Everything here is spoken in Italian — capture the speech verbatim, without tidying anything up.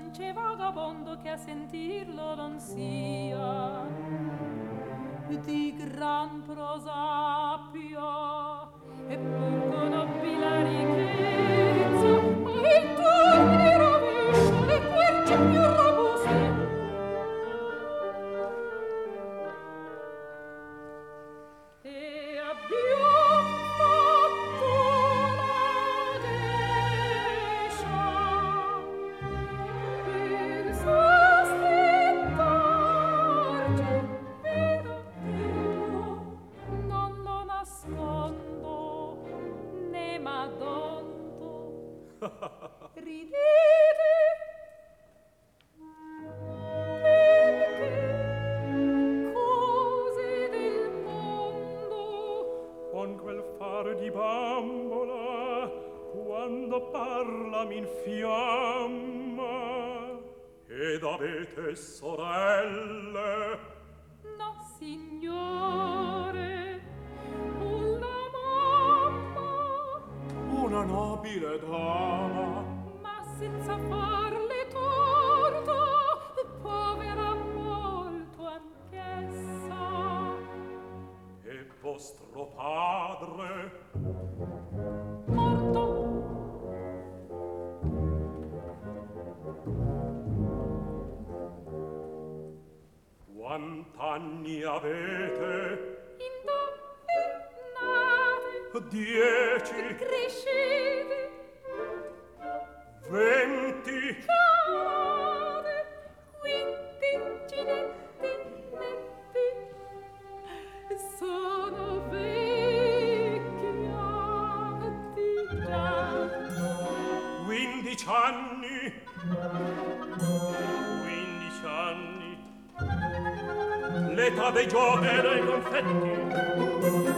non c'è vagabondo che a sentirlo non sia di gran prosapio e poco nobile ricchezza, ma in turni rovescia le querce più robuste. E abbiamo fatto la geisha per sostentarci vero vero, non lo nascondo né m'adonto. Ridete perché cose del mondo con quel fare di bambola quando parla m'infiamma. Ed avete sorelle? no signore, una mamma, Una nobile dama, ma senza farle torto, povera molto anch'essa. e vostro padre? Morto, Quant'anni avete? indovinate, Dieci, crescete, venti, cade, quindincinetti netti, sono vecchia di già. quindici anni, quindici anni, l'età dei giochi e dei confetti.